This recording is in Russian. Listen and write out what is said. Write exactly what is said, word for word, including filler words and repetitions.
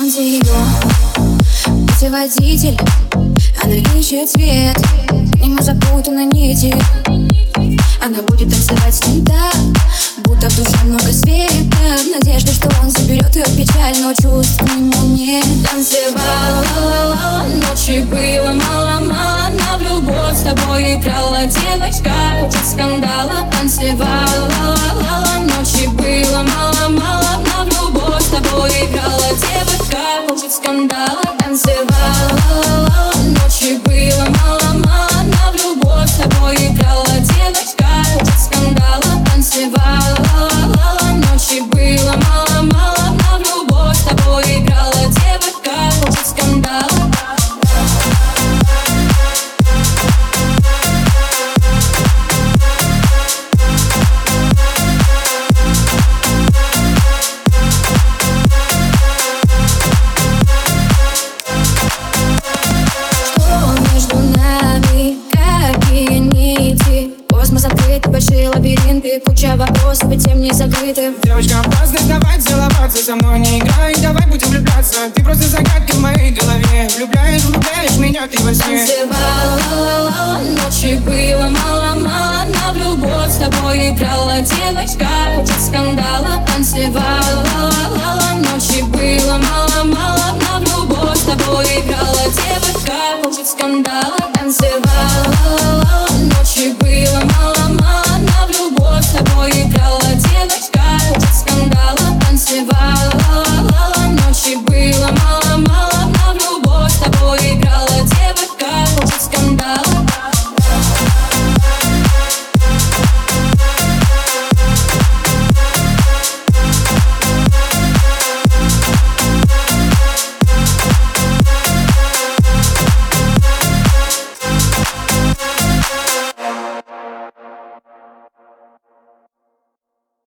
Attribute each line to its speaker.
Speaker 1: Он за ее путеводитель, она ищет свет, ему запутаны нити. Она будет танцевать с ним так, будто в душе много света, в надежде, что он заберет ее печаль, но чувств к нему нет. Танцевала, ла-ла-ла, ночи было мало-мало, она в любовь с тобой играла, девочка хочет скандала. Танцевала, ла-ла-ла, ночи было мало-мало, она в любовь с тобой играла, девочка хочет скандала. Танцевала, ла-ла-ла, ночи было мало-мало, она в любовь с тобой играла, девочка хочет скандала. Танцевала, ла-ла-ла, ночи было мало-мало, она в любовь с тобой играла, девочка хочет скандала. Большие лабиринты, куча вопросов, и тем не закрыты.
Speaker 2: Девочка, опасность, давай целоваться, со мной не играй, давай будем влюбляться. Ты просто загадка в моей голове, влюбляешь, влюбляешь меня ты во сне.
Speaker 1: Танцевала, ла-ла-ла, ночи было мало-мало, она в любовь с тобой играла, девочка хочет скандала. Танцевала, ла-ла-ла, ночи было мало-мало, она в любовь с тобой играла, девочка хочет скандала.